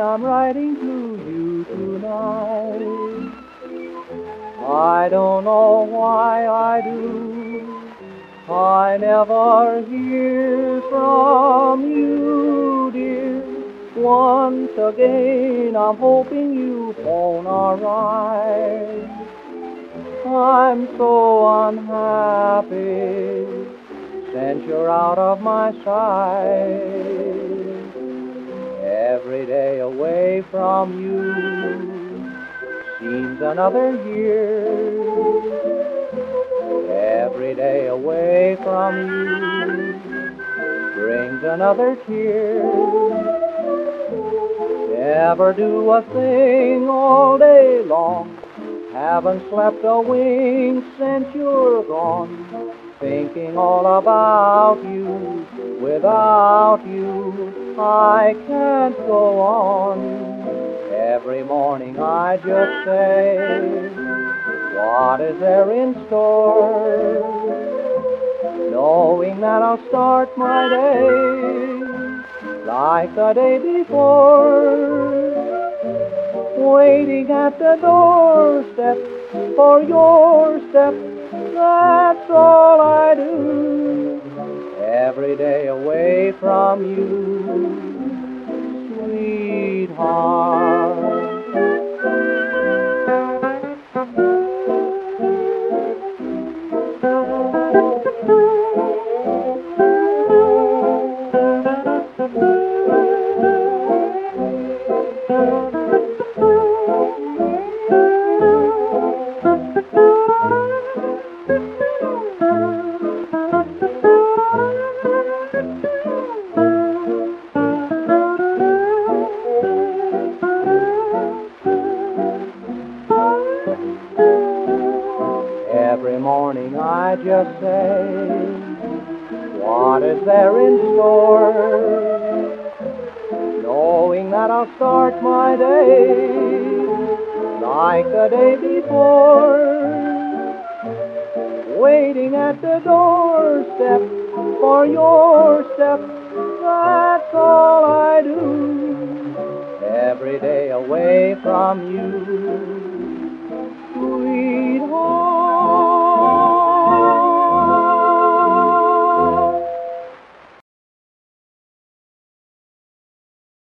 I'm writing to you tonight. I don't know why I do. I never hear from you, dear. Once again, I'm hoping you phone alright. I'm so unhappy since you're out of my sight. Every day away from you seems another year. Every day away from you brings another tear. Never do a thing all day long. Haven't slept a wink since you're gone. Thinking all about you. Without you, I can't go on. Every morning I just say, what is there in store? Knowing that I'll start my day like the day before, waiting at the doorstep for your step. That's all I do. Every day away from you, sweetheart. Every morning I just say, what is there in store? Knowing that I'll start my day like the day before, waiting at the doorstep for your step. That's all I do. Every day away from you, sweet